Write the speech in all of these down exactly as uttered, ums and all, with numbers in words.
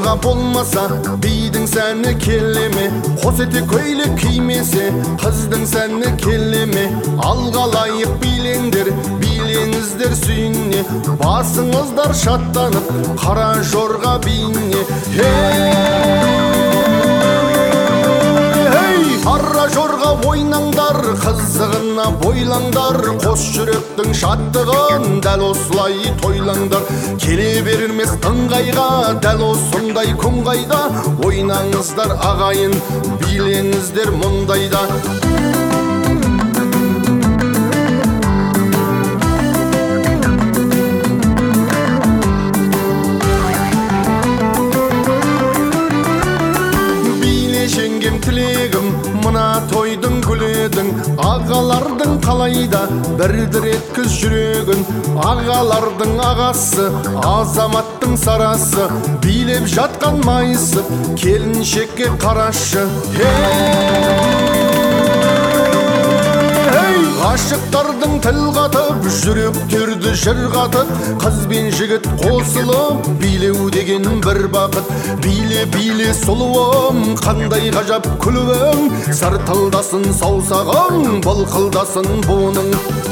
жорға болмаса бидің сәні келеме, қос етек көйлек кимесе қыздың сәні келеме. Алға лайық билеңдер, билеңіздер сүйіне, басыңыздар шаттанып қара жорға биіне. Қара жорға ойнаңдар, қызығына бойлаңдар, қос жүректің шаттығын дәл осылай тойлаңдар. Келе берілмес ыңғайға, дәл осындай күн қайда, ойнаңыздар ағайын, билеңіздер мұндайда. Тілегім мына тойдың гүледің, ағалардың қалайда бірдір еткіз жүрегін. Ағалардың ағасы, азаматтың сарасы, билеп жатқан майысып келіншекке қарашы. Ғашықтардың тіл қатып, жүректерді жыр қатып, қыз бен жігіт қосылып, билеу деген бір бақыт. Биле биле сұлуым, қандай ғажап күлуің, сартылдасын саусағың, былқылдасын буының.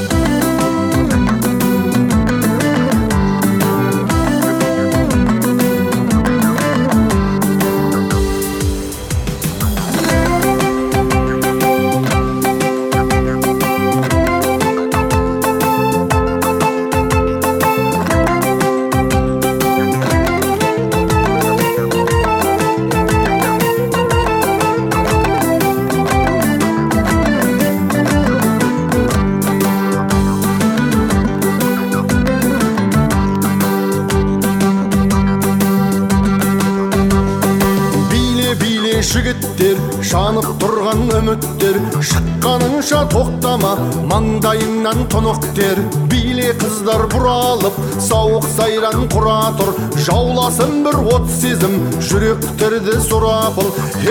Жігіттер, жанып тұрған үміттер, шыққаныңша тоқтама, маңдайыңнан тұнықтер. Биле қыздар бұралып, сауық сайран құра тұр, жауласын бір от сезім, жүректерді сұрапыл.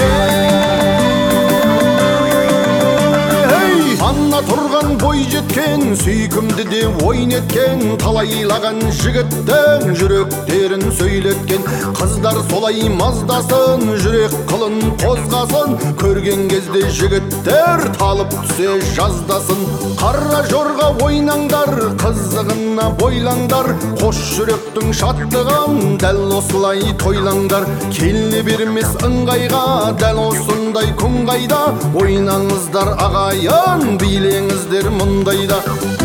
Анна тұрған бой жеткен, сүйкімді де ойын еткен, талайлаған жігіттің жүректерін сөйлеткен. Қыздар солай маздасын, жүрек қылын қозғасын, көрген кезде жігіттер талып түсе жаздасын. Қара жорға ойнаңдар, қызығына бойлаңдар, қос жүректің шаттығын дәл осылай тойлаңдар. Келе бермес ыңғайға, дәл осындай күн қайда, ойнаңыздар ағайын, билеңіздер мұндайда.